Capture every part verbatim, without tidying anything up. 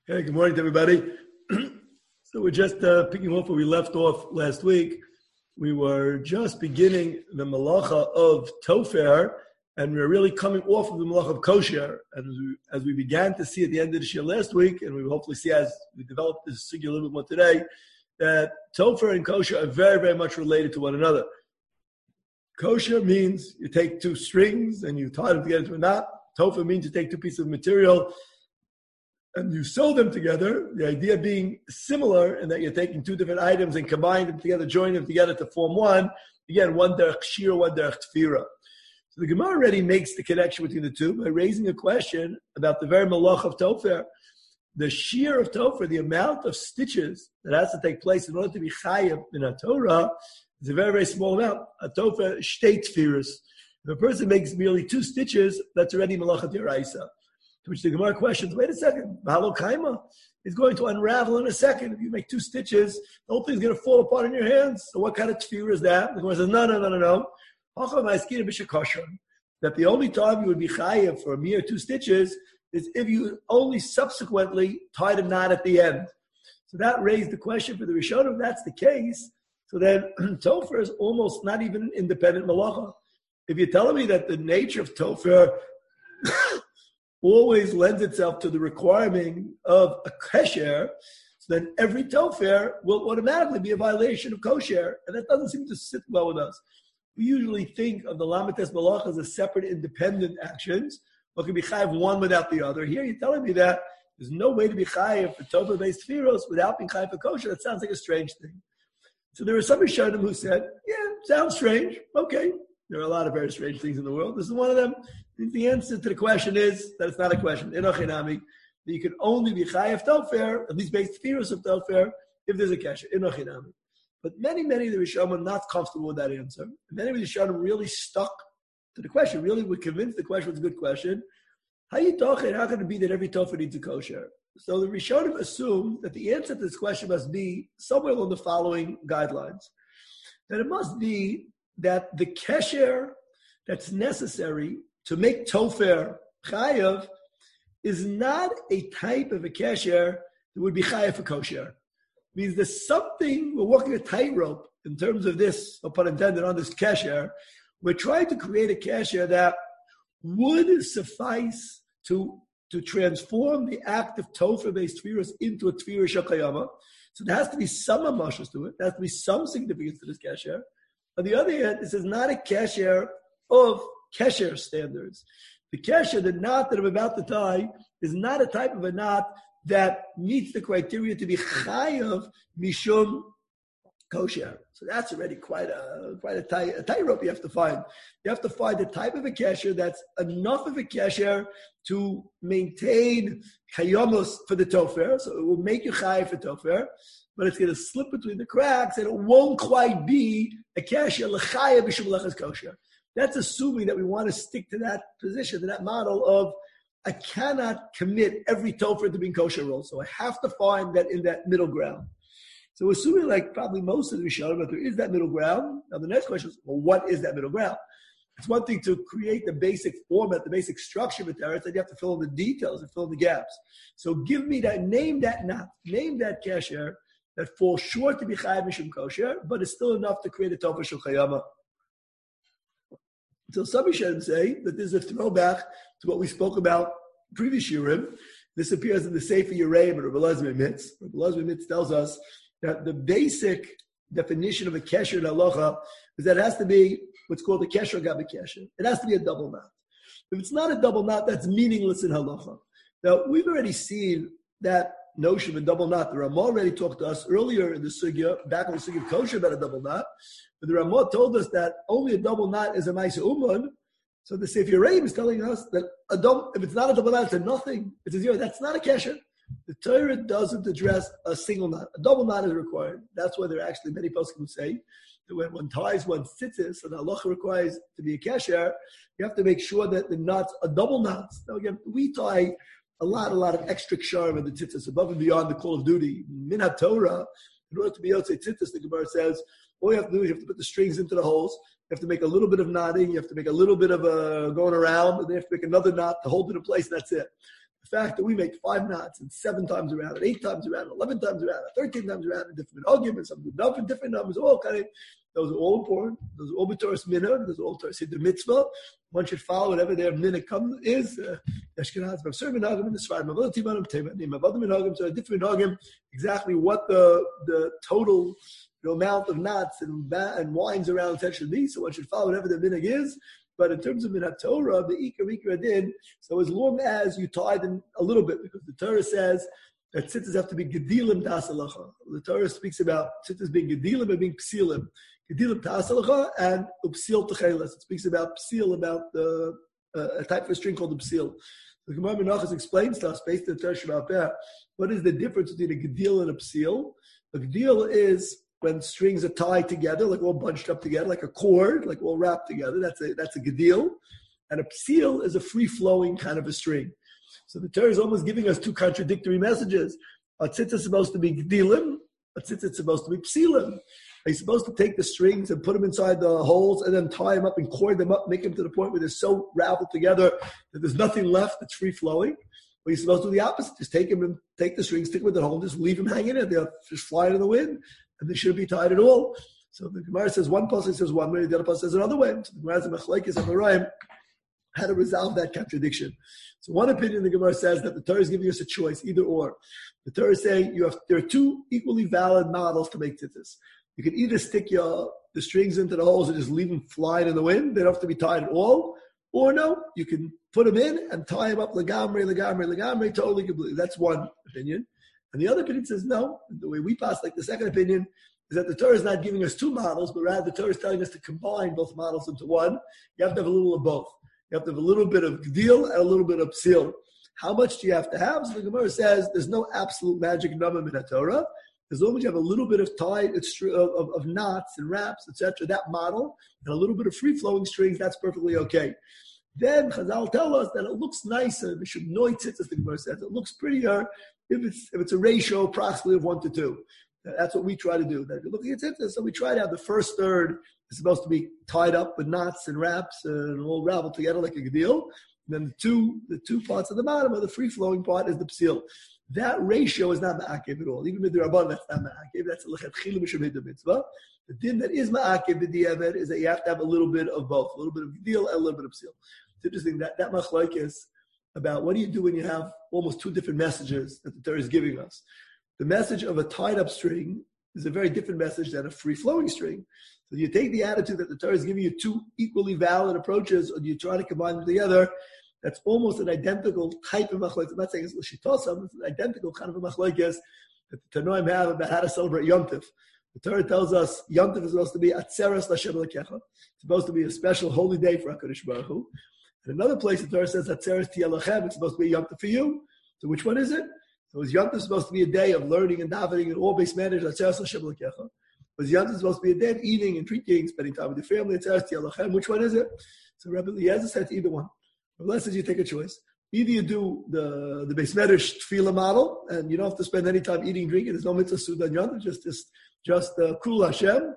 Hey, good morning to everybody. So we're just uh, picking off where we left off last week. We were just beginning the malacha of Tofer, and we we're really coming off of the malacha of kosher. And as we, as we began to see at the end of the year last week, and we will hopefully see as we develop this sugya a little bit more today, that Tofer and kosher are very, very much related to one another. Kosher means you take two strings and you tie them together into a knot. Tofer means you take two pieces of material and you sew them together, the idea being similar in that you're taking two different items and combine them together, join them together to form one. Again, one derech shir, one derech tefira. So the Gemara already makes the connection between the two by raising a question about the very malach of Tofer. The shear of Tofer, the amount of stitches that has to take place in order to be chayav in a Torah, is a very, very small amount. A Tofer shtei tfiras. If a person makes merely two stitches, that's already malachat yaraisa. To which the Gemara questions, wait a second, Bahalo Kaima is going to unravel in a second. If you make two stitches, the whole thing's going to fall apart in your hands. So what kind of tefir is that? The Gemara says, no, no, no, no, no. That the only time you would be chayav for a mere two stitches is if you only subsequently tied a knot at the end. So that raised the question for the Rishonim, if that's the case, so then Tofer is almost not even an independent malacha. If you're telling me that the nature of Tofer always lends itself to the requirement of a kesher, so then every tofer will automatically be a violation of kosher, and that doesn't seem to sit well with us. We usually think of the lamites malach as a separate, independent actions, but can be chayiv one without the other. Here you're telling me that there's no way to be chayiv for tofer-based tfiros without being chayiv for kosher. That sounds like a strange thing. So there are some Rishonim who said, yeah, sounds strange. Okay. There are a lot of very strange things in the world. This is one of them. The answer to the question is that it's not a question. Inochinami, that you can only be chayav tofer, at least based theories of tofer, if there's a kesher. Inochinami. But many, many of the Rishonim are not comfortable with that answer. Many of the Rishonim really stuck to the question, really were convinced the question was a good question. How you talking? How can it be that every tofer needs a kosher? So the Rishonim assume that the answer to this question must be somewhere along the following guidelines. That it must be that the kesher that's necessary to make tofer chayav is not a type of a kesher that would be chayav for kosher. It means there's something, we're walking a tightrope in terms of this, no pun intended, on this kesher. We're trying to create a kesher that would suffice to, to transform the act of tofer-based tfiras into a tfira shakayama. So there has to be some amashas to it. There has to be some significance to this kesher. On the other hand, this is not a kesher of kesher standards. The kesher, the knot that I'm about to tie, is not a type of a knot that meets the criteria to be chayav mishum kosher. So that's already quite a quite a tight a tightrope you have to find. You have to find the type of a kesher that's enough of a kesher to maintain chayamos for the tofer, so it will make you chayav for tofer, but it's going to slip between the cracks and it won't quite be a kesher l'chayav mishum lechas kosher. That's assuming that we want to stick to that position, to that model of I cannot commit every tofer to being kosher roll, so I have to find that in that middle ground. So assuming like probably most of the Rishonim that there is that middle ground, now the next question is, well, what is that middle ground? It's one thing to create the basic format, the basic structure of a Torah, then you have to fill in the details and fill in the gaps. So give me that, name that knot, name that kesher that falls short to be chayav mishum kosher, but it's still enough to create a tofer shel chayama. So some Rishonim say that this is a throwback to what we spoke about previous Yurim. This appears in the Sefer Yereim and Rabbi Elazar Mitz. Rabbi Elazar Mitz tells us that the basic definition of a kesher in halacha is that it has to be what's called a kesher gabe kesher. It has to be a double knot. If it's not a double knot, that's meaningless in halacha. Now, we've already seen that notion of a double knot. The Ramah already talked to us earlier in the sugya, back in the sugya of kosher, about a double knot. But the Ramah told us that only a double knot is a ma'aseh uman. So the Sefer Yereim is telling us that a double, if it's not a double knot, it's a nothing. It's a zero. That's not a kesher. The Torah doesn't address a single knot. A double knot is required. That's why there are actually many poskim who say that when one ties one tzitzis, and halacha requires to be a kesher, you have to make sure that the knots are double knots. Now again, we tie a lot, a lot of extra ksharim in the tzitzis above and beyond the call of duty. Min HaTorah, in order to be able to say tzitzis, the Gemara says, all you have to do is you have to put the strings into the holes. You have to make a little bit of knotting. You have to make a little bit of uh, going around, and then you have to make another knot to hold it in place, and that's it. The fact that we make five knots and seven times around, and eight times around, eleven times around, and thirteen times around, and different arguments, some do different, different numbers, all kind of, those are all important. Those are all b'Torah's minhag. Those are all Torah's the mitzvah. One should follow whatever their minhag come is. Ashkenaz, but certain minhagim in the Sfardim, avodah timanim tevanim, avodah minhagim, so a different minhagim, exactly what the the total the amount of knots and ba- and winds around the tent should be. So one should follow whatever the minhag is. But in terms of minhag Torah, the ikar ikar din. So as long as you tie them a little bit, because the Torah says that tzitzis have to be gedilim dasalacha. The Torah speaks about tzitzis being gedilim and being psilim. Gedilim tasalacha and upsil techelas. It speaks about psil, about the, uh, a type of string called the psil. The Gemara Menachos explains to us, based on the Torah Shabbat Peh, what is the difference between a gedil and a psil. A gedil is when strings are tied together, like all bunched up together, like a cord, like all wrapped together. That's a that's a gedil. And a psil is a free-flowing kind of a string. So the Torah is almost giving us two contradictory messages. A tzitzit is supposed to be gedilim, a tzitzit is supposed to be psilim. Are you supposed to take the strings and put them inside the holes and then tie them up and cord them up, make them to the point where they're so raveled together that there's nothing left that's free-flowing? Or you're supposed to do the opposite. Just take them and take the strings, stick them with the hole, and just leave them hanging in. They'll just fly in the wind, and they shouldn't be tied at all. So the Gemara says one pasuk says one way, the other pasuk says another way. So the Gemara has a machlekes of Amoraim how to resolve that contradiction. So one opinion, the Gemara says that the Torah is giving us a choice, either or. The Torah is saying you have there are two equally valid models to make tzitzis. You can either stick your the strings into the holes and just leave them flying in the wind. They don't have to be tied at all. Or no, you can put them in and tie them up legamre, legamre, legamre, totally completely. That's one opinion. And the other opinion says no. The way we pass, like the second opinion, is that the Torah is not giving us two models, but rather the Torah is telling us to combine both models into one. You have to have a little of both. You have to have a little bit of gdil and a little bit of psil. How much do you have to have? So the Gemara says there's no absolute magic number in the Torah. As long as you have a little bit of tied of, of, of knots and wraps, et cetera, that model, and a little bit of free-flowing strings, that's perfectly okay. Then Chazal tell us that it looks nicer. We should know it, as the Gemara says. It looks prettier if it's if it's a ratio approximately of one to two. That's what we try to do. That if you're looking at tzitzis, so we try to have the first third is supposed to be tied up with knots and wraps and all raveled together like a gedil. Then the two the two parts at the bottom, or the free-flowing part, is the psil. That ratio is not ma'akev at all. Even with the Rabban, that's not ma'akev. That's a lechatchila b'shem mitzvah. The din that is ma'akev b'diavad is that you have to have a little bit of both, a little bit of gedil and a little bit of psil. It's interesting that that machlok is about what do you do when you have almost two different messages that the Torah is giving us. The message of a tied-up string is a very different message than a free-flowing string. So you take the attitude that the Torah is giving you two equally valid approaches, and you try to combine them together. That's almost an identical type of machlokes. I'm not saying it's l'shitosam, it's an identical kind of a machlokes that the Tanoim have about how to celebrate Yom Tov. The Torah tells us Yom Tov is supposed to be atzeres l'Hashem Elokecha. It's supposed to be a special holy day for HaKadosh Baruch Hu. In another place, the Torah says atzeres tiyalachem. It's supposed to be Yom Tov for you. So which one is it? So is Yom Tov supposed to be a day of learning and davening and all base managed atzeres l'Hashem Elokecha? Was Yom Tov supposed to be a day of eating and drinking, spending time with your family? Atzeres tiyalachem. Which one is it? So Rabbi Eliezer said either one. Unless you take a choice. Either you do the the Beis Medrash tefillah model, and you don't have to spend any time eating, drinking. There's no mitzvah sudan yom, just just just uh, kul Hashem.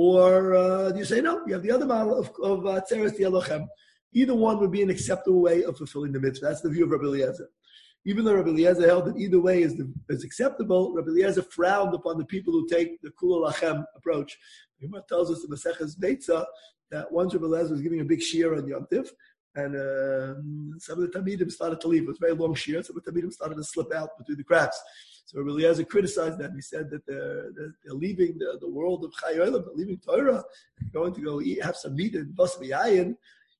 Or uh, you say no? You have the other model of of atzeres tiyalochem. Either one would be an acceptable way of fulfilling the mitzvah. That's the view of Rabbi Eliezer. Even though Rabbi Eliezer held that either way is the, is acceptable, Rabbi Eliezer frowned upon the people who take the kul Hashem approach. The Gemara tells us in Maseches Beitza that once Rabbi Eliezer was giving a big shiur on Yom Tov, and uh, some of the Talmidim started to leave. It was a very long shiur. Some of the Talmidim started to slip out between the cracks. So Rabbi Eliezer criticized them. He said that they're, they're, they're leaving the, the world of Chai Olam, they're leaving Torah, and going to go eat, have some meat and bus miyayin.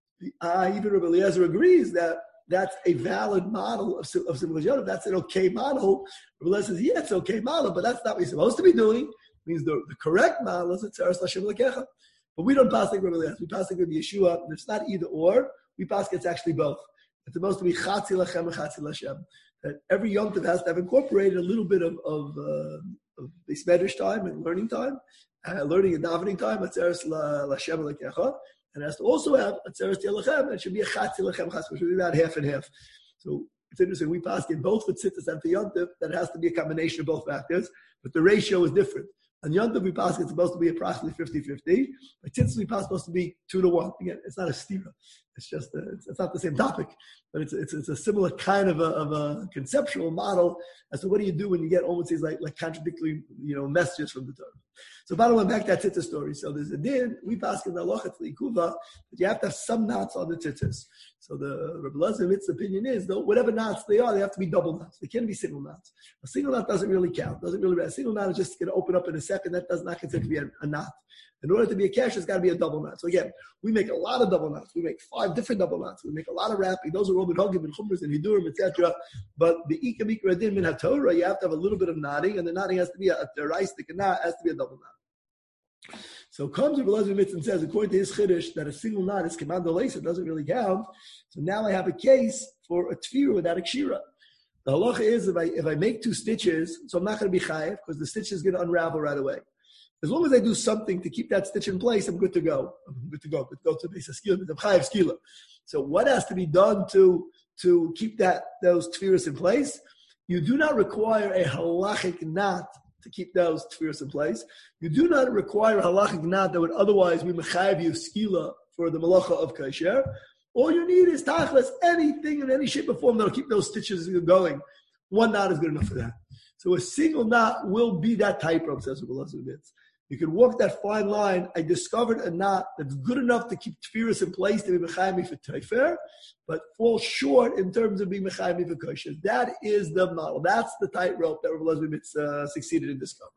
Uh, even Rabbi Eliezer agrees that that's a valid model of, of Simchas Yom Tov. That's an okay model. Rabbi Eliezer says, yeah, it's an okay model, but that's not what you're supposed to be doing. It means the, the correct model is atzeres l'Hashem Elokecha. But we don't pass like Rabbi Eliezer. We pass like Rabbi Yeshua. It's not either or. We pass it's actually both. It's supposed to be chatzi lachem and chatzi l'Hashem. That every Yom Tov has to have incorporated a little bit of of, uh, of Beis Medrash time and learning time, uh, learning and davening time. Atzeres l'Hashem Elokecha, and it has to also have atzeres tiyalachem. It should be a chatzi lachem chatzi. It should be about half and half. So it's interesting. We pass in both for tzitzis and for Yom Tov. That has to be a combination of both factors, but the ratio is different. On Yom Tov, we pass it's supposed to be approximately fifty-fifty. By tzitzis, we pass supposed to be two to one. Again, it's not a stira. It's just a, it's, it's not the same topic, but it's it's, it's a similar kind of a, of a conceptual model as to what do you do when you get almost these like like contradictory you know messages from the Torah. So bottom line back that tzitzis story. So there's a din we pass in the halacha ikuva that you have to have some knots on the tzitzis. So the Rebbe Lezovitz's opinion is though whatever knots they are, they have to be double knots. They can't be single knots. A single knot doesn't really count. Doesn't really. A single knot is just going to open up in a second. That does not consider to be a, a knot. In order to be a cash, it's got to be a double knot. So again, we make a lot of double knots. We make five different double knots. We make a lot of wrapping. Those are all minhagim and chumras and hidurim, et cetera. But the ika mikra din min haTorah, you have to have a little bit of knotting, and the knotting has to be a deraistik, and knot has to be a double knot. So comes Rebbe Lezovitz's and says, according to his chiddush, that a single knot is commando lace, it doesn't really count. So now I have a case for a tefira without a kshira. The halacha is if I if I make two stitches, so I'm not going to be chayev because the stitch is going to unravel right away. As long as I do something to keep that stitch in place, I'm good to go. I'm good to go. Good to go to base skila. I'm chayev skila. So what has to be done to to keep that those tefillas in place? You do not require a halachic knot to keep those tefillas in place. You do not require a halachic knot that would otherwise be mechayev you skila for the malacha of kasher. All you need is tachlis, anything in any shape or form that'll keep those stitches going. One knot is good enough for that. So a single knot will be that tightrope, says Rebbe Lezovitz's. You can walk that fine line. I discovered a knot that's good enough to keep tefillas in place to be mechayim for teifer, but falls short in terms of being mechayim for kosher. That is the model. That's the tightrope that Rebbe Lezovitz's uh, succeeded in discovering.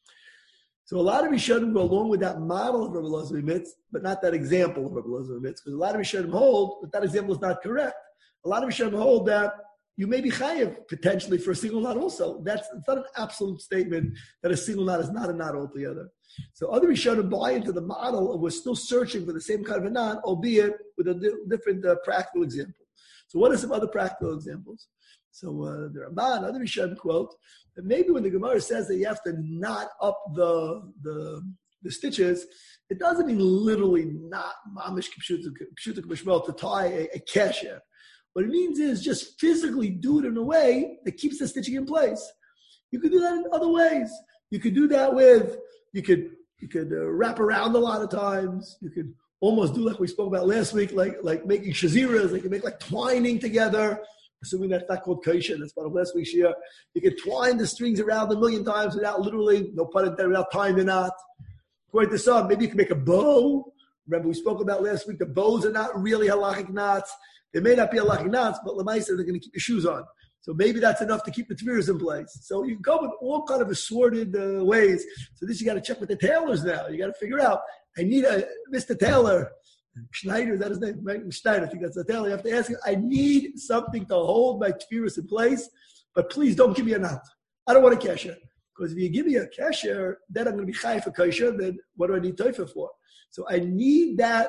So a lot of Rishonim go along with that model of Rebbe Lezovitz's, but not that example of Rebbe Lezovitz's, because a lot of Rishonim hold that that example is not correct. A lot of Rishonim hold that you may be chayev potentially for a single knot also. That's it's not an absolute statement that a single knot is not a knot altogether. So other Rishonim buy into the model of we're still searching for the same kind of a knot, albeit with a di- different uh, practical example. So what are some other practical examples? So uh, the Ramban, other Rishonim quote, that maybe when the Gemara says that you have to knot up the the, the stitches, it doesn't mean literally knot mamish k'pshuta k'mishmel to tie a, a kesher. What it means is just physically do it in a way that keeps the stitching in place. You could do that in other ways. You could do that with, you could you could uh, wrap around a lot of times. You could almost do like we spoke about last week, like like making shaziras. Like you make like twining together. Assuming that's not called kosher, that's part of last week's year. You could twine the strings around a million times without literally, no pun intended, without tying the knot. According to some, maybe you can make a bow. Remember we spoke about last week, the bows are not really halachic knots. They may not be halachic knots, but lemaisa they're going to keep your shoes on. So maybe that's enough to keep the tefillas in place. So you can come with all kind of assorted uh, ways. So this you got to check with the tailors now. You got to figure out, I need a, Mister Taylor, Schneider, is that his name? Right? Schneider, I think that's the tailor. You have to ask him, I need something to hold my tefillas in place, but please don't give me a knot. I don't want a kesher. Because if you give me a kesher, then I'm going to be chayav for kosher, then what do I need teifer for? So I need that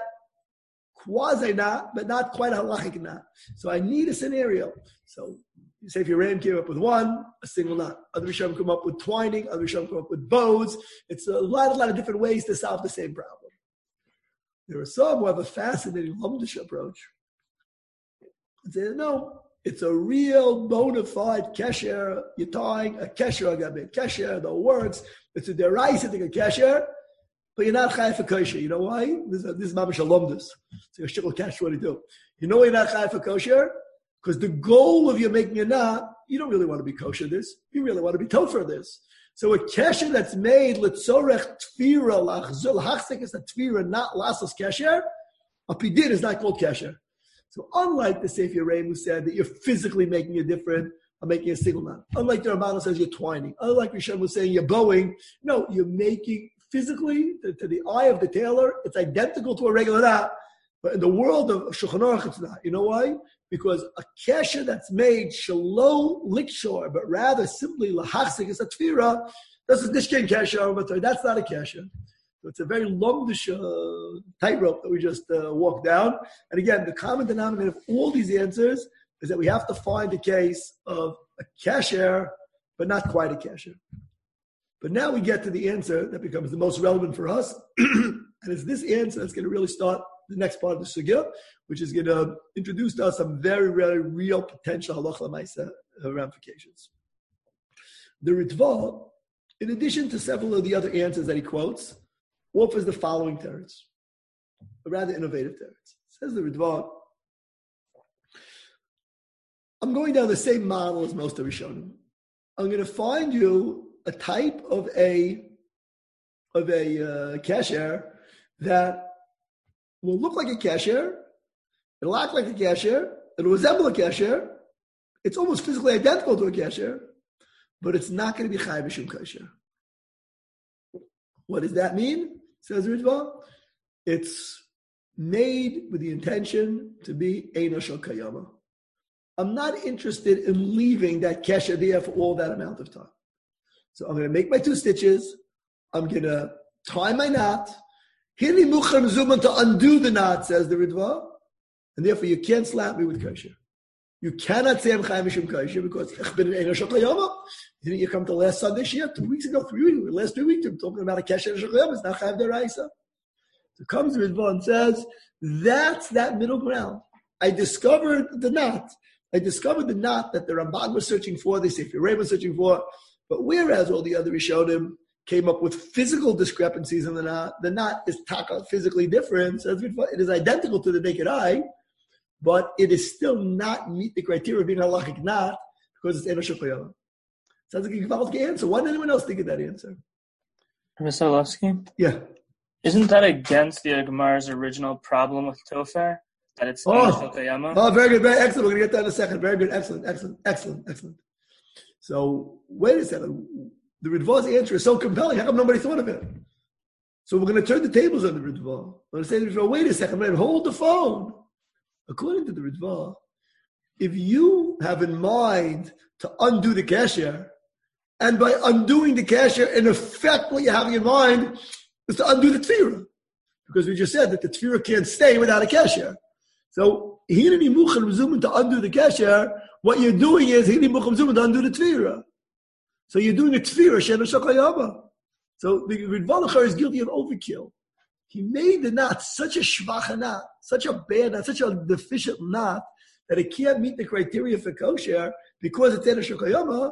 quasi knot, but not quite a halachic knot. So I need a scenario. So you say if your ram came up with one, a single knot. Other Rishonim come up with twining, other Rishonim come up with bows. It's a lot, a lot of different ways to solve the same problem. There are some who have a fascinating Lamdish approach. And say, no, it's a real bona fide kesher. You're tying a kesher agabe. Kesher, the works. It's a deraisa thing, a kesher, but you're not chayav for kosher. You know why? This is this is mamash alumdus. So a shikol cash, what do you do? You know why you're not chayav for kosher? Because the goal of you making a knot, you don't really want to be kosher this. You really want to be tofer this. So a kesher that's made letzorech tfira lachzul hachsek is a tfira, not lasos kesher. A pidin is not called kesher. So unlike the Sefer Reim who said that you're physically making a different, or making a single knot. Unlike the Ramban who says you're twining. Unlike Rishon was saying you're bowing. No, you're making physically to, to the eye of the tailor. It's identical to a regular knot. But in the world of Shulchan Aruch, it's not. You know why? Because a kesher that's made shalo likshor, but rather simply lahachzik is a tfira. This is nishken kesher, but that's not a kesher. So it's a very lomdish uh, tightrope that we just uh, walked down. And again, the common denominator of all these answers is that we have to find a case of a kesher, but not quite a kesher. But now we get to the answer that becomes the most relevant for us, and it's this answer that's going to really start the next part of the sugya, which is going to introduce to us some very, very real potential halacha l'maisa ramifications. The Ritva, in addition to several of the other answers that he quotes, offers the following teretz, a rather innovative teretz. Says the Ritva, I'm going down the same model as most of Rishonim. I'm going to find you a type of a of a uh, kasher that will look like a kasher, it'll act like a kasher, it'll resemble a kasher, it's almost physically identical to a kasher, but it's not going to be chai b'shum kasher. What does that mean? Says Ritva. It's made with the intention to be eino shel kayama. I'm not interested in leaving that kasher there for all that amount of time. So I'm going to make my two stitches. I'm going to tie my knot. Hini muchar mzuman to undo the knot, says the Ritva. And therefore you can't slap me with kasher. You cannot say I'm chai mishum kasher because ich bin eino shel kayama. Didn't you come to last Sunday Shia? Two weeks ago, three weeks, last three weeks, I'm talking about a kasher shel kayama. It's not chai deraisa. So comes the Ritva and says, that's that middle ground. I discovered the knot. I discovered the knot that the Ramban was searching for, the Sefer Ray was searching for, but whereas all the other Rishonim came up with physical discrepancies in the knot, the knot is taka physically different, so it is identical to the naked eye, but it is still not meet the criteria of being a halachic knot because it's eino shel kayama. Sounds like a gewaltige answer. Why didn't anyone else think of that answer? Mister Orlovsky? Yeah. Isn't that against the Gemara's original problem with Tofer? That it's oh. shel kayama? Oh, very good, very excellent. We're going to get that in a second. Very good, excellent, excellent, excellent, excellent. So, wait a second. The Ritva's answer is so compelling. How come nobody thought of it? So we're going to turn the tables on the Ritva. I'm going to say to the Ritva, wait a second, man, hold the phone. According to the Ritva, if you have in mind to undo the kasher, and by undoing the kasher, in effect, what you're having in mind is to undo the tefirah. Because we just said that the tefirah can't stay without a kasher. So, hineni muchar mzuman to undo the kasher, what you're doing is hineni muchar mzuman to undo the tefirah. So you're doing a tefirah she'eino shel kayama. So the Ritva is guilty of overkill. He made the knot such a shvach knot, such a bad knot, such a deficient knot, that it can't meet the criteria for kosher because it's eino shel kayama.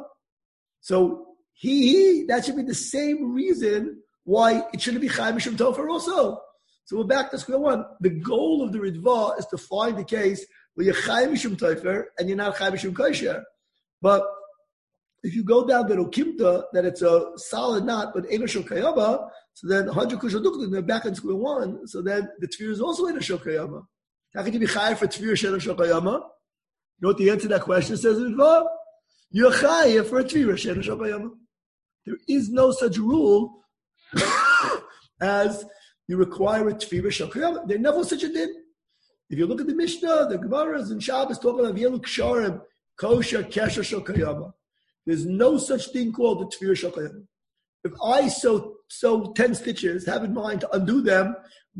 So he, he, that should be the same reason why it shouldn't be chai mishum tofer also. So we're back to square one. The goal of the Ritva is to find the case where you're chai mishum tofer and you're not chai mishum kosher. But if you go down the Rokimta, that it's a solid knot, but eino shel kayama, so then one hundred kushal dukta, they're back in square one, so then the tefirah is also eino shel kayama. How can you be chayav for tefirah she'eino shel kayama? You know what the answer to that question says in Ritva? You're chayav for a tefirah she'eino shel kayama. There is no such rule as you require a tefirah shel kayama. There never was such a din. If you look at the Mishnah, the Gemaras and Shabbos talking about Yelu Ksharim, kosher, kesher shel kayama. There's no such thing called the tefirah shel kayama. If I sew, sew ten stitches, have in mind to undo them,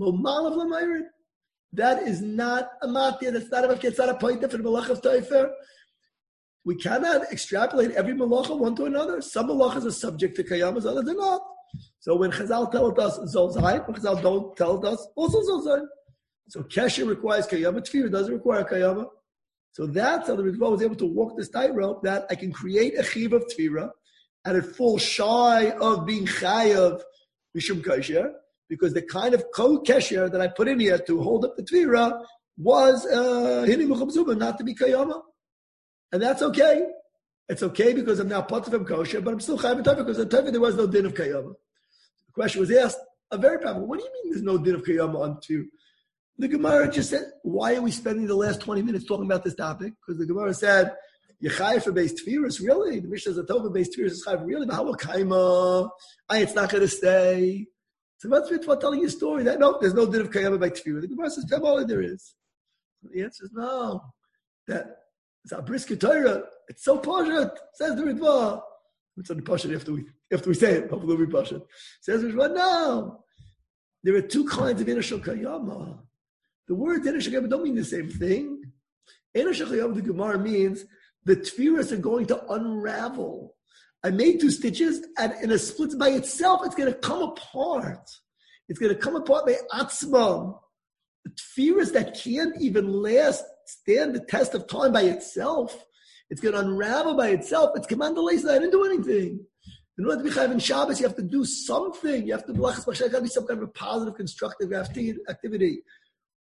that is not a matir, that's not a it's not a point for the malach of teifer. We cannot extrapolate every malacha one to another. Some malachas are subject to kayamas, others are not. So when Chazal tells us zolzai, when Chazal don't tell us, also zolzai. So kesher requires kayama, tefirah doesn't require kayama. So that's how the Ritva was able to walk this tightrope, that I can create a chiv of tefirah, and it falls shy of being chayav mishum kasher, because the kind of code kesher that I put in here to hold up the tefirah was hini mucham zuba, not to be kayama. And that's okay. It's okay because I'm now part of kosher, but I'm still chayav tefirah because in tefirah there was no din of kayama. The question was asked, a very powerful, what do you mean there's no din of kayama on tefirah? The Gemara just said, why are we spending the last twenty minutes talking about this topic? Because the Gemara said, Yechai for based tefirus, really? The Mishnah is a Tova based tefirus is chayv, really? But how kaima? I, it's not going to stay. So what's it for telling you a story? That no, there's no din of kayama by tefirah. The Gemara says, tell all there is. The answer is no. That it's a brisket Torah. It's so pashat. Says the Ritva. It's on the pashat after we after we say it. Hopefully we pashat. Says the Ritva, no. There are two kinds of eino shel kayama. The word eino shel kayama don't mean the same thing. Eino shel kayama, the Gemara means the tefirahs are going to unravel. I made two stitches, and in a split by itself, it's going to come apart. It's going to come apart by atzmam. The tefirahs that can't even last, stand the test of time by itself, it's going to unravel by itself. It's command delays. I didn't do anything. In order to be chayv in Shabbos, you have to do something. You have to be got to be some kind of a positive, constructive activity.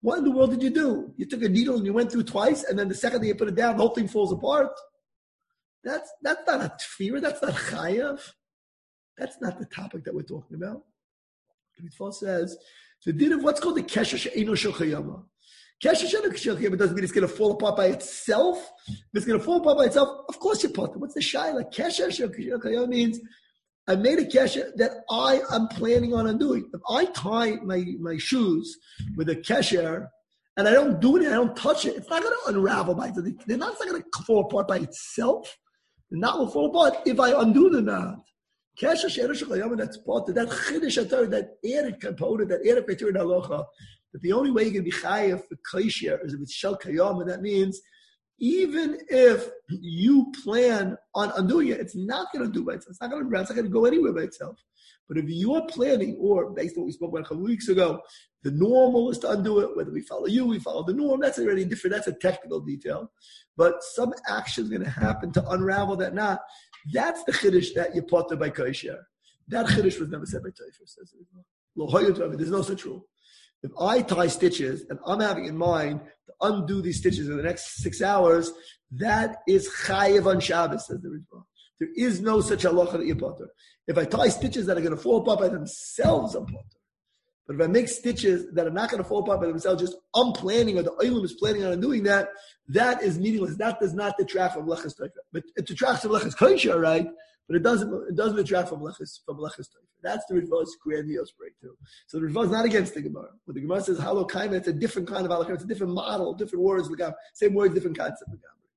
What in the world did you do? You took a needle and you went through twice, and then the second day you put it down, the whole thing falls apart. That's that's not a tefira. That's not chayav. That's not the topic that we're talking about. The Ritva says the din of what's called the kesher she'eino shel chayama. Kesher she'eino shel chayama doesn't mean it's going to fall apart by itself. If it's going to fall apart by itself, of course you put it. What's the shaila? Kesher she'eino shel chayama means I made a kesher that I am planning on undoing. If I tie my, my shoes with a kesher and I don't do it, I don't touch it, it's not going to unravel by itself. They're not, not going to fall apart by itself. The knot will fall apart if I undo the knot. Kesher she'eino shel chayama, that's part of that chiddush atar, that added component, that added criteria in halacha, that the only way you're going to be chayav for kosher is if it's shel kayama. That means even if you plan on undoing it, it's not going to do by itself. It's not going to, it's not going to go anywhere by itself. But if you are planning, or based on what we spoke about a couple of weeks ago, the normal is to undo it. Whether we follow you, we follow the norm. That's already different. That's a technical detail. But some action is going to happen to unravel that knot. That's the chiddush that you potter by kosher. That chiddush was never said by Teifer. There's no such rule. If I tie stitches and I'm having in mind to undo these stitches in the next six hours, that is chayev on Shabbos, says the Ritva. There is no such halacha that you potter. If I tie stitches that are going to fall apart by themselves, I'm potter. But if I make stitches that are not going to fall apart by themselves, just I'm planning, or the olim is planning on doing that, that is meaningless. That does not detract from lechus teifer. But it detracts from lechus kosher, right? But it doesn't. It doesn't detract from lechus from lechus teifer. That's the Ritva's grandiose breakthrough. So the Ritva is not against the Gemara. When the Gemara says halo kaima, it's a different kind of halakha. It's a different model, different words. Same words, different concept.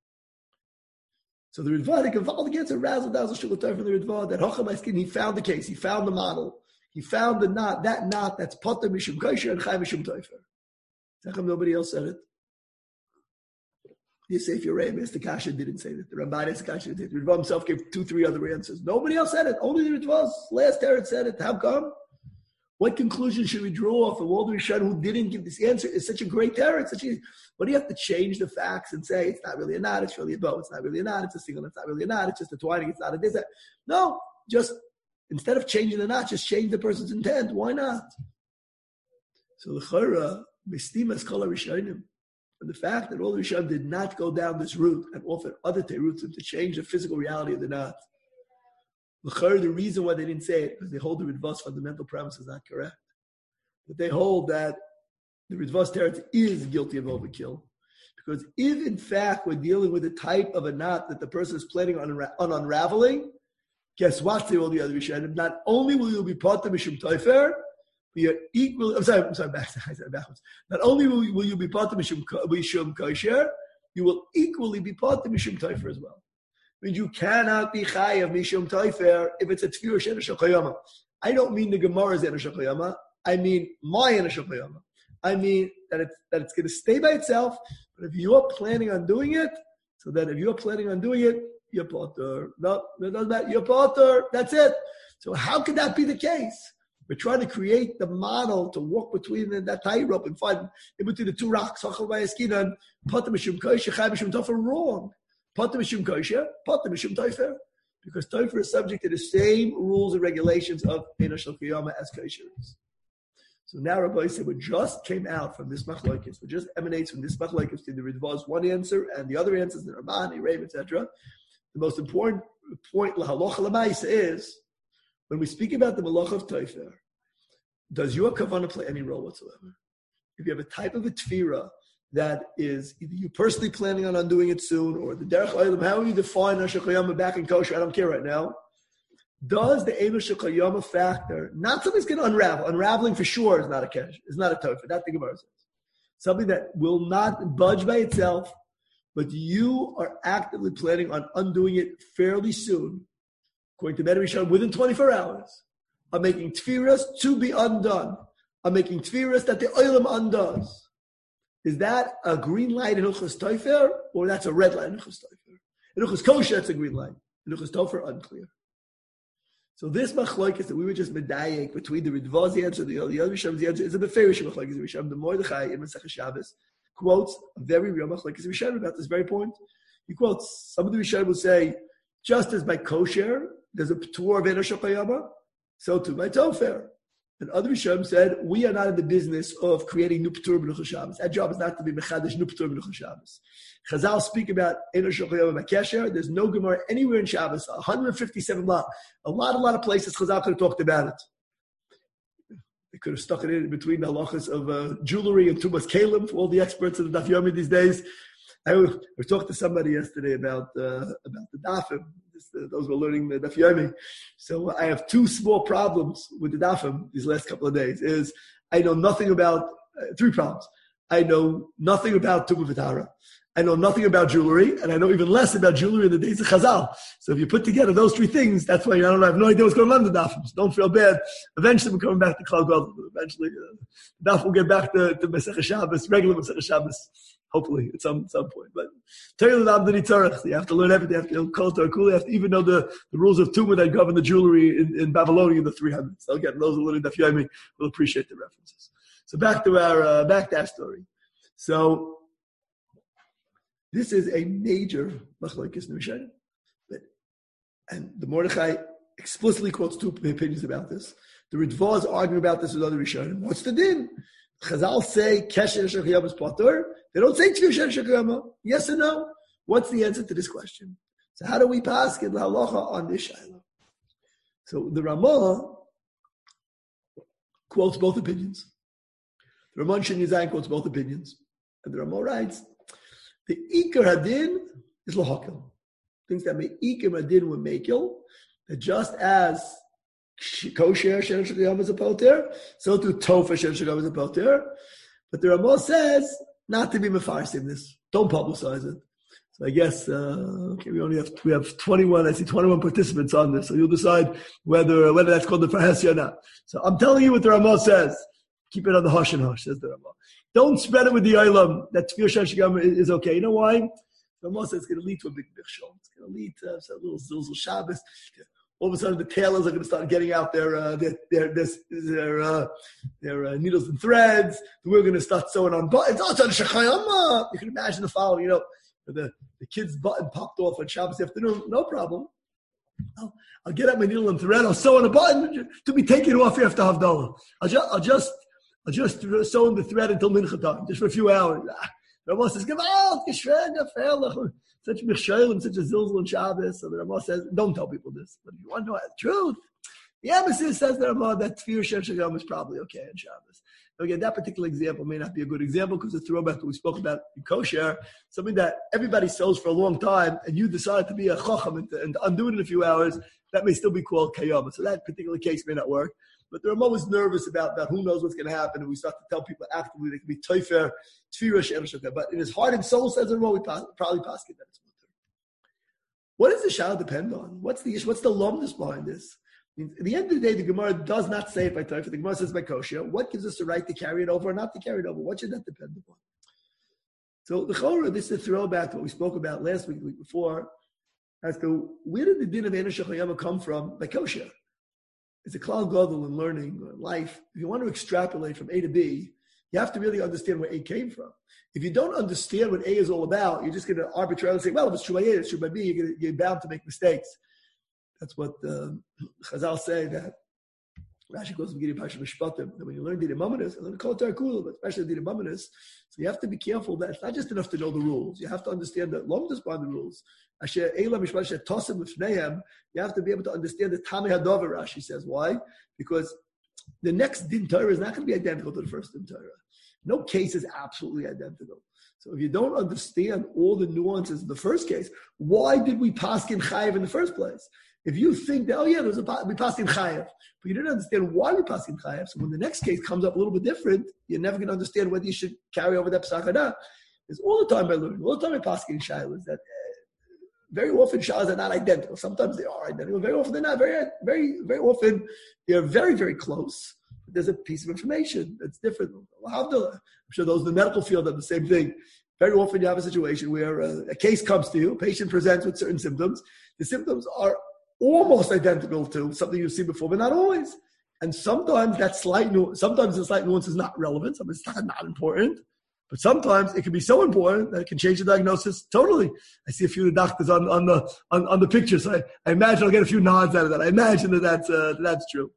So the Ritva, they convolved against a razzle dazzle shulutar from the Ritva that Hocham Eskin, he found the case, he found the model, he found the knot, that knot that's potter mishum kosher and chay mishum teifer. How come nobody else said it? You say if you're right, Mister Kasha didn't say that. The Ramban Mister Kasha did. The Ritva himself gave two, three other answers. Nobody else said it. Only the Ritva's last Teretz said it. How come? What conclusion should we draw from all the Rishon who didn't give this answer? It's such a great Teretz. Such a, what do you have to change the facts and say it's not really a knot, it's really a bow, it's not really a knot, it's a single, it's not really a knot, it's just a twining, it's not a this, that. No, just instead of changing the knot, just change the person's intent. Why not? So the Chara, Mistimas Kol HaRishonim, and the fact that all the Rishon did not go down this route and offer other terutzim to change the physical reality of the knot. The reason why they didn't say it, because they hold the Ritva's fundamental premise is not correct. But they hold that the Ritva's teretz is guilty of overkill. Because if, in fact, we're dealing with a type of a knot that the person is planning on, on unraveling, guess what? Say all the other Rishonim. Not only will you be potter mishum teifer, but you're equally, I'm sorry, I'm sorry, back, I said backwards. Not only will you, will you be potter mishum kosher, you will equally be potter mishum teifer as well. Means you cannot be chayav mishum teifer if it's a tefillah she'eino shel chayama. I don't mean the Gemara's she'eino shel chayama. I mean my she'eino shel chayama. I mean that it's that it's going to stay by itself. But if you are planning on doing it, so that if you are planning on doing it, you're potter. No, it doesn't matter. You're potter. That's it. So how could that be the case? We're trying to create the model to walk between the, that tightrope and find in between the two rocks. Potter mishum kosher, chay mishum teifer. Wrong. Potter mishum kosher, potter mishum teifer, because teifer is subject to the same rules and regulations of she'eino shel chayama as kosher is. So now Rabbi said, what just came out from this machlokes, what just emanates from this machlokes, the Ritva's one answer, and the other answers, the Ramban, Rev, et cetera. The most important point, lahalocha l'maisa, is when we speak about the malach of teifer, does your kavanah play any role whatsoever? If you have a type of a tefira that is either you personally planning on undoing it soon, or the derech olam, how you define she'eino shel chayama back in kosher, I don't care right now. Does the she'eino shel chayama factor, not something's going to unravel, unraveling for sure is not a kesh, is not a teifer, that the Gemara says. Something that will not budge by itself, but you are actively planning on undoing it fairly soon, according to Medrash Rishon, within twenty-four hours. I'm making tfiras to be undone. I'm making tfiras that the olam undoes. Is that a green light in Hilchos Teifer, or that's a red light in Hilchos Teifer? In Hilchos Kosher, that's a green light. In Hilchos Teifer, unclear. So this machlokes that we were just medayek between the Ritva's answer and the other Risham's answer is a beferish machlokes. The Risham, the Mordechai in Masechah Shabbos, quotes a very real machlokes Risham about this very point. He quotes, some of the Risham will say, just as by kosher, there's a p'tur of she'eino shel chayama, so too by tofer. And other Rishonim said, we are not in the business of creating new P'tur B'Nuchas Shabbos. Our job is not to be Mechadish new P'tur B'Nuchas Shabbos. Chazal speak about Eino Shulchan Aruch Kesher. There's no Gemara anywhere in Shabbos, one hundred fifty-seven lot. A lot, a lot of places Chazal could have talked about it. They could have stuck it in between the halachas of uh, jewelry and Tumas Kalim for all the experts in the Daf Yomi these days. I was, I was talking to somebody yesterday about uh, about the Dafim. This, uh, those who are learning the Daf Yomi. So I have two small problems with the Dafim these last couple of days. Is I know nothing about uh, three problems. I know nothing about Tumah V'Tahara. I know nothing about jewelry, and I know even less about jewelry in the days of Chazal. So if you put together those three things, that's why I don't know, I have no idea what's going on in the Dafim. So don't feel bad. Eventually we're coming back to Klal Gadol. Eventually uh, the Daf will get back to, to Masechah Shabbos, regular Masechah Shabbos. Hopefully, at some some point. But you have to learn everything. You have to call to You have to even know the, the rules of Tumah that govern the jewelry in, in Babylonian in the three hundreds. So again, those who learn Daf Yomi will appreciate the references. So back to our uh, back to our story. So this is a major machlokes Rishonim, and the Mordechai explicitly quotes two opinions about this. The Ritva is arguing about this with other Rishonim. What's the din? Chazal say Kesher Shechiyam is Patur. They don't say Tzvir Shechiyam. Yes or no? What's the answer to this question? So how do we pass the halacha on this shayla? So the Ramah quotes both opinions. The Ramah Shin Yizayin quotes both opinions, and the Ramah writes the Ikar Hadin is lahakil. Things that make Ikar Hadin with Mekil, that just as kosher shen shekiyam is a poter, so to tofa shen shekiyam is a poter. But the Ramah says not to be mefarsim this. Don't publicize it. So I guess uh, okay, we only have we have twenty-one. I see twenty-one participants on this, so you'll decide whether whether that's called the farhasi or not. So I'm telling you what the Ramah says. Keep it on the hush and hush, says the Ramah. Don't spread it with the olam that tefillah shen shekiyam is, is okay. You know why? The Ramah says it's going to lead to a big bichshol. It's going to lead to uh, a little zilzul Shabbos. All of a sudden, the tailors are going to start getting out their uh, their their their, their, uh, their uh, needles and threads. We're going to start sewing on buttons. Oh, it's on you can imagine the following. You know, the the kid's button popped off on Shabbos afternoon. No problem. I'll, I'll get out my needle and thread. I'll sew on a button to be taken off after Havdalah. I'll just I'll just I'll just sew on the thread until mincha time, just for a few hours. The Ramah says, "Gewalt, geschreit, gefährlich." Such Michshalim, such a Zilzal and Shabbos. So the Ramah says, don't tell people this. But if you want to know the truth, the emphasis says the Ramah that Tefillah Shem Shekiyam is probably okay in Shabbos. Again, that particular example may not be a good example because it's a throwback that we spoke about in kosher, something that everybody sells for a long time, and you decide to be a chacham and to, and to undo it in a few hours, that may still be called kayama. So that particular case may not work. But the Ramah was nervous about, about who knows what's going to happen, and we start to tell people actively they can be toifer, tefillah shem shekiyam. But in his heart and soul, says the Ramah, we probably pass it that it's mutter. What does the shah depend on? What's the issue? What's the lumdus behind this? I mean, at the end of the day, the Gemara does not say it by toifer. The Gemara says by kosher. What gives us the right to carry it over or not to carry it over? What should that depend upon? So the chorah, this is a throwback to what we spoke about last week, the week before, as to where did the din of Eino Shechiyam come from by kosher? It's a klal gadol in learning or in life. If you want to extrapolate from A to B, you have to really understand where A came from. If you don't understand what A is all about, you're just going to arbitrarily say, well, if it's true by A, it's true by B, you're, going to, you're bound to make mistakes. That's what uh, Chazal say that Rashi goes to Giri Pasha Mishpatim, that when you learn Dina Mamonis, and then call it Tarkul, but especially Dina Mamonis, so you have to be careful that it's not just enough to know the rules. You have to understand that Lomdas by the rules. Asher Eila Mishpat Asher Tosim Lifneihem, you have to be able to understand the Tamei Hadover, Rashi says. Why? Because the next Din Torah is not going to be identical to the first Din Torah. No case is absolutely identical. So if you don't understand all the nuances of the first case, why did we paskin chayev in the first place? If you think that, oh yeah, there was a we paskin chayev, but you didn't understand why we paskin chayev, so when the next case comes up a little bit different, you're never going to understand whether you should carry over that psak or not. Because all the time I learn, all the time I paskin shaylas that uh, very often shaylas are not identical. Sometimes they are identical. Very often they're not. Very, very, very often they're very, very close. There's a piece of information that's different. I'm sure those in the medical field have the same thing. Very often you have a situation where a, a case comes to you, a patient presents with certain symptoms. The symptoms are almost identical to something you've seen before, but not always. And sometimes that slight nu- sometimes the slight nuance is not relevant. Sometimes it's not, not important. But sometimes it can be so important that it can change the diagnosis totally. I see a few of the doctors on, on the on, on the picture, so I, I imagine I'll get a few nods out of that. I imagine that that's, uh, that that's true.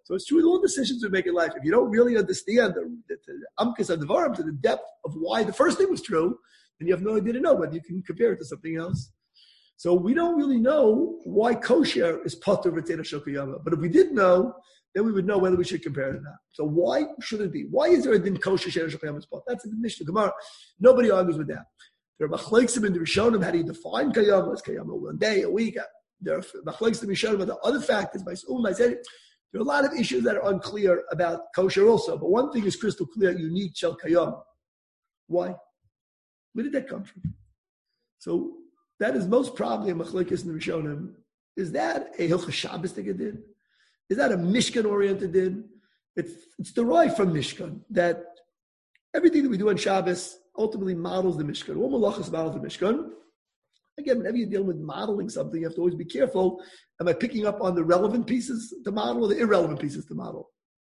So it's true with all decisions we make in life. If you don't really understand the, the, the amkas and the varim, to the depth of why the first thing was true, then you have no idea to know whether you can compare it to something else. So we don't really know why kosher is patur v'tzeira shel kiyama. But if we did know, then we would know whether we should compare it or not. So why should it be? Why is there a din kosher shel kiyama spot? That's a Mishnah Gemara. Nobody argues with that. There are machlokes in the Rishonim how do you define kiyama? Is kiyama one day, a week? There are machlokes in the Rishonim about the other factors. By Sum, I said there are a lot of issues that are unclear about kosher also. But one thing is crystal clear: you need shel kiyama. Why? Where did that come from? So that is most probably a machlokes in the Rishonim. Is that a Hilchos Shabbos that it did? Is that a Mishkan-oriented din? It's, it's derived from Mishkan, that everything that we do on Shabbos ultimately models the Mishkan. All malachas models the Mishkan. Again, whenever you're dealing with modeling something, you have to always be careful. Am I picking up on the relevant pieces to model or the irrelevant pieces to model?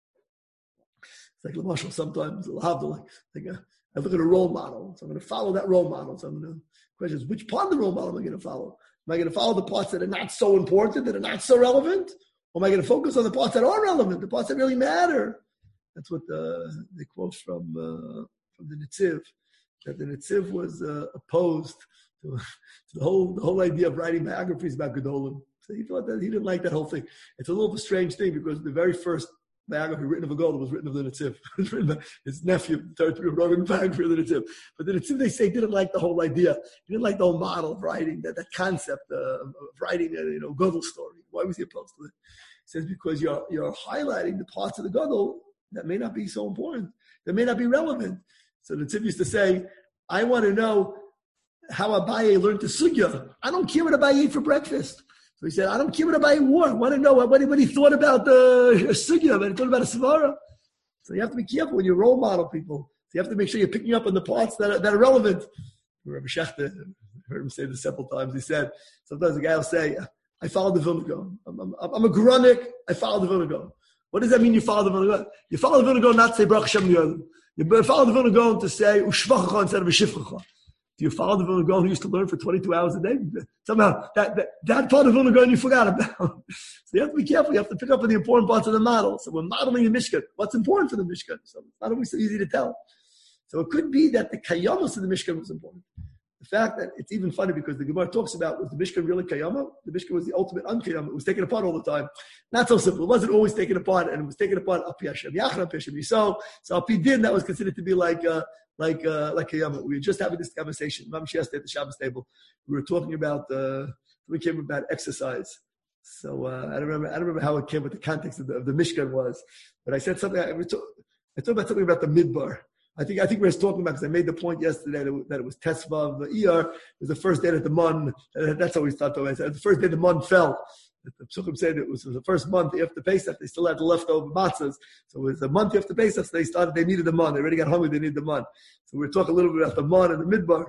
It's like Lamashal sometimes, like, like a, I look at a role model, so I'm going to follow that role model. So I'm going to question is, which part of the role model am I going to follow? Am I going to follow the parts that are not so important, that are not so relevant? Or am I going to focus on the parts that are relevant, the parts that really matter? That's what the, they quote from uh, from the Netziv, that the Netziv was uh, opposed to, to the whole the whole idea of writing biographies about Gedolim. So he thought that he didn't like that whole thing. It's a little bit of a strange thing because the very first biography written of a Gedolim was written of the Netziv. It was written by his nephew, the third degree Rogan biography of the Netziv. But the Netziv, they say, didn't like the whole idea. He didn't like the whole model of writing, that, that concept uh, of writing a you know Gadol story. Why was he opposed to it? He says because you're you're highlighting the parts of the Gadol that may not be so important, that may not be relevant. So the Netziv used to say, I want to know how Abaye learned the sugya. I don't care what Abaye ate for breakfast. So he said, I don't care what Abaye wore. I want to know what, what he thought about the uh, sugya, what he thought about a svara. So you have to be careful when you role model people. So you have to make sure you're picking up on the parts that are, that are relevant. Rabbi Shechter, I heard him say this several times. He said, sometimes a guy will say, I follow the Vilna Gaon. I'm, I'm, I'm a Grunik. I follow the Vilna Gaon. What does that mean you follow the Vilna Gaon? You follow the Vilna Gaon not to say Baruch Hashem Yodim. You follow the Vilna Gaon to say Ushvachacha instead of Ushifchacha. Do you follow the Vilna Gaon who used to learn for twenty-two hours a day? Somehow, that, that, that part of Vilna Gaon you forgot about. So you have to be careful. You have to pick up on the important parts of the model. So we're modeling the Mishkan. What's important for the Mishkan? So it's not always so easy to tell. So it could be that the Kayamas of the Mishkan was important. The fact that it's even funny because the Gemara talks about, was the Mishkan really Kayama? The Mishkan was the ultimate un-Kayama. It was taken apart all the time. Not so simple. It wasn't always taken apart, and it was taken apart up Yashem. Yachra Peshem Yisrael. So up Din, that was considered to be like, uh, like, uh, like Kayama. We were just having this conversation. Mamish yesterday at the Shabbos table. We were talking about, uh, we came about exercise. So, uh, I don't remember, I don't remember how it came, what the context of the, of the Mishkan was. But I said something, I, I talked about something about the Midbar. I think I think we were talking about because I made the point yesterday that it, that it was Tesvav Iyar. It was the first day that the Mun. Uh, that's how we thought. I said the first day the Mun fell. The Psukim said it was, it was the first month after Pesach. They still had the leftover matzahs, so it was a month after Pesach. So they started. They needed the Mun. They already got hungry. They needed the Mun. So we were talking a little bit about the Mun and the Midbar.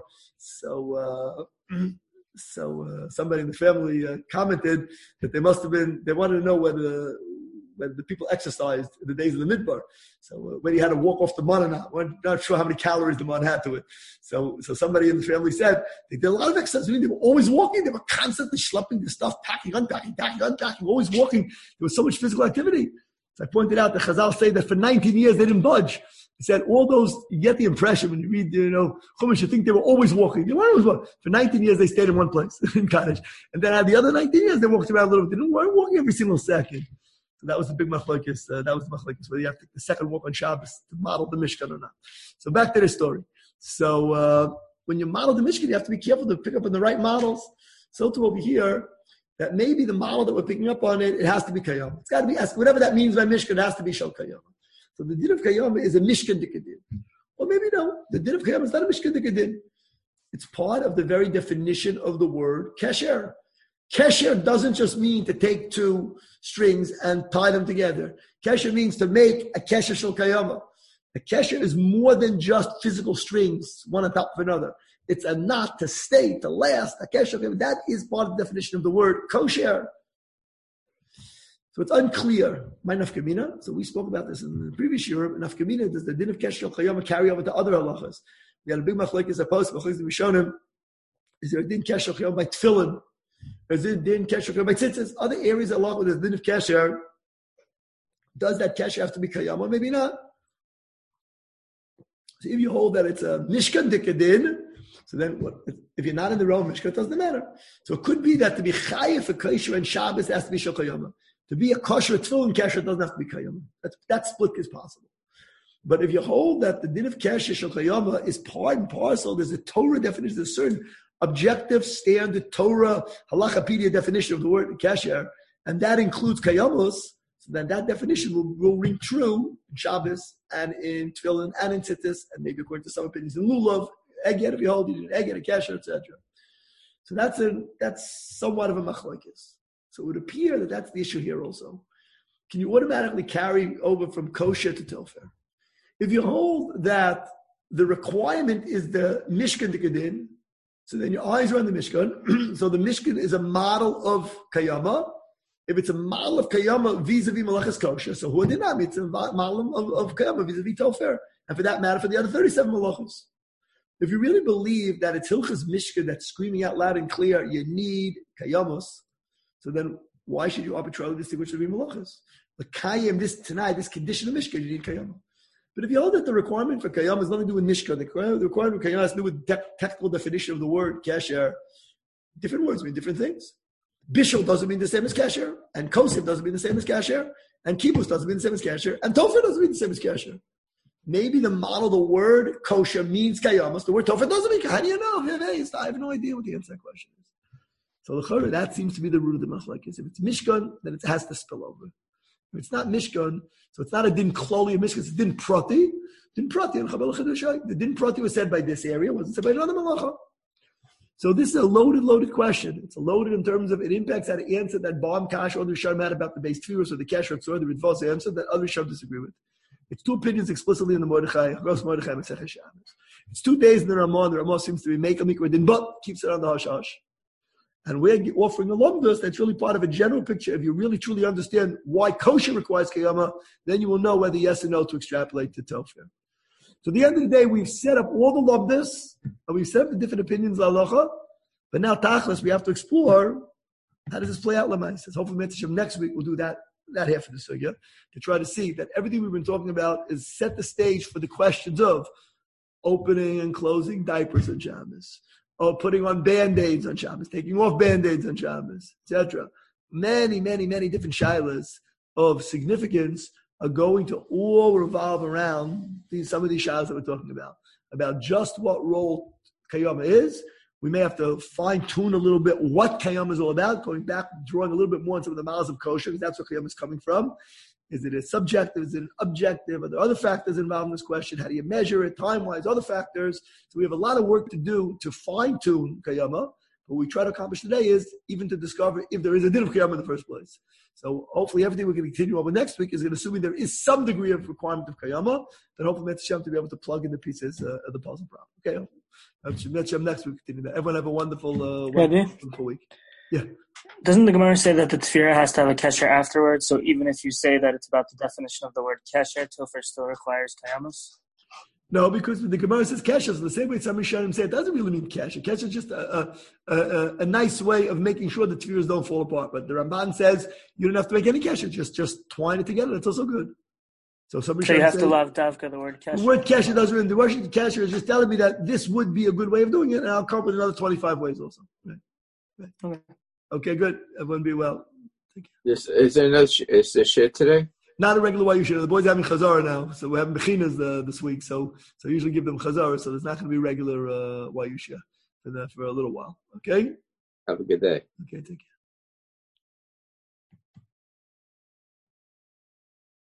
So uh, so uh, somebody in the family uh, commented that they must have been. They wanted to know whether. When the people exercised in the days of the Midbar. So uh, when he had to walk off the man or not, we're not sure how many calories the man had to it. So so somebody in the family said they did a lot of exercise. I mean, they were always walking. They were constantly schlepping the stuff, packing, unpacking, packing, unpacking, always walking. There was so much physical activity. So I pointed out that Chazal say that for nineteen years they didn't budge. He said all those, you get the impression when you read, you know, Chumash, you think they were always walking. They weren't always walking. For nineteen years they stayed in one place, in Kaddish. And then the other nineteen years they walked around a little bit. They weren't walking every single second. So that was the big machlokes. Uh, that was the machlokes, whether you have to take the second walk on Shabbos to model the Mishkan or not. So back to the story. So uh, when you model the Mishkan, you have to be careful to pick up on the right models. So to over here, that maybe the model that we're picking up on it, it has to be Kayama. It's got to be, whatever that means by Mishkan, it has to be Shal Kayama. So the din of Kayama is a Mishkan Dikadin. Or maybe no, the din of Kayama is not a Mishkan Dikadin. It's part of the very definition of the word Kesher. Kesher doesn't just mean to take two strings and tie them together. Kesher means to make a kesher shel kayama. A kesher is more than just physical strings, one on top of another. It's a knot to stay, to last. A kesher, that is part of the definition of the word kosher. So it's unclear. My nafkamina. So we spoke about this in the previous year. Nafkamina, does the din of kesher shel kayama carry over to other halachas? We had a big machlokes opposed. Machlokes that we shown him. Is there a din kesher shel kayama by tefillin? There's a din kesher by tzitzis. Other areas of Allah, there's a din of kesher Does that kesher have to be kayama? Maybe not. So if you hold that it's a mishkan dikadin, so then what, if you're not in the realm of mishkan, it doesn't matter. So it could be that to be chayiv for kosher and Shabbos has to be shel kayama. To be a kosher tefillin kesher it doesn't have to be kayama. That, that split is possible. But if you hold that the din of kesher shel kayama is part and parcel, there's a Torah definition, there's a certain objective, standard Torah, halachapedia definition of the word kesher, and that includes kayamos, so then that definition will, will ring true in Shabbos and in tefillin and in tzitzis, and maybe according to some opinions in lulav, egg if you hold you an egg a kesher, et cetera. So that's a that's somewhat of a machlokes. So it would appear that that's the issue here also. Can you automatically carry over from kosher to tofer? If you hold that the requirement is the mishkan dikadin, so then your eyes are on the mishkan. So the mishkan is a model of kayama. If it's a model of kayama vis-a-vis malachas kosher, so who did not? It's a model of, of kayama vis-a-vis tofer, and for that matter, for the other thirty-seven malachas. If you really believe that it's hilchas mishkan that's screaming out loud and clear, you need kayamos. So then, why should you arbitrarily distinguish between malachas? The kayam, this tonight, this condition of mishkan, you need kayama. But if you hold that the requirement for kayama has nothing to do with mishkan, the requirement for kayama has to do with the technical definition of the word kesher. Different words mean different things. Bishul doesn't mean the same as kesher, and kosef doesn't mean the same as kesher, and kibbutz doesn't mean the same as kesher, and tofer doesn't mean the same as kesher. Maybe the model, the word kosher means kayamos. The word tofer doesn't mean. How do you know? Hey, I have no idea what the answer to that question is. So the chorah, that seems to be the root of the machlokes. If it's mishkan, then it has to spill over. If it's not mishkan, so it's not a din kloli of mishkan. It's a din prati. Din prati and chabel chedushay. The din prati was said by this area. Wasn't said by another malacha. So this is a loaded, loaded question. It's a loaded in terms of it impacts how to answer that bomb kash or the Rishonim had about the base tefillos or the kesher or the Ritva answer that other Rishonim disagree with. It's two opinions explicitly in the Mordechai, Gross Mordechai, Masechah Shabbos. It's two days in the Ramah. The Ramah seems to be make a mikvah din, but keeps it on the hush hush. And we're offering a lumdus that's really part of a general picture. If you really truly understand why kosher requires kiyama, then you will know whether yes or no to extrapolate to tofer. So at the end of the day, we've set up all the lumdus, and we've set up the different opinions of halacha, but now tachlis, we have to explore how does this play out lamais. Hopefully next week we'll do that, that half of the sugya, to try to see that everything we've been talking about is set the stage for the questions of opening and closing diapers on Shabbos, or putting on band-aids on Shabbos, taking off band-aids on Shabbos, et cetera. Many, many, many different shilas of significance are going to all revolve around these, some of these shilas that we're talking about, about just what role kayama is. We may have to fine-tune a little bit what kayama is all about, going back, drawing a little bit more on some of the miles of kosher, because that's where kayama is coming from. Is it a subjective? Is it an objective? Are there other factors involved in this question? How do you measure it? Time-wise, other factors. So we have a lot of work to do to fine-tune kayama. What we try to accomplish today is even to discover if there is a din of kiyama in the first place. So hopefully everything we're going to continue over next week is going to assuming there is some degree of requirement of kiyama, then hopefully Mitzvah Shem to be able to plug in the pieces uh, of the puzzle problem. Okay, Mitzvah Shem next week continue that. Everyone have a wonderful, uh, wonderful week. Yeah. Doesn't the Gemara say that the tefillah has to have a kesher afterwards? So even if you say that it's about the definition of the word kesher, tofer still requires kayamas? No, because the Gemara says kesher. So the same way some Rishonim say it doesn't really mean kesher. Kesher is just a, a, a, a nice way of making sure the tefillahs don't fall apart. But the Ramban says you don't have to make any kesher. Just just twine it together. That's also good. So some So you have say, to love davka the word kesher. The word kesher doesn't mean the word kesher is just telling me that this would be a good way of doing it, and I'll come up with another twenty-five ways also. Right. Right. Okay. Okay, good. Everyone be well. Thank you. This, is there another sh- is there shit today? Not a regular Wayushia. The boys are having Chazara now, so we're having Bechinas uh, this week. So, so I usually give them Chazara, so there's not going to be regular uh, Wayushia for, the, for a little while. Okay? Have a good day. Okay, take care.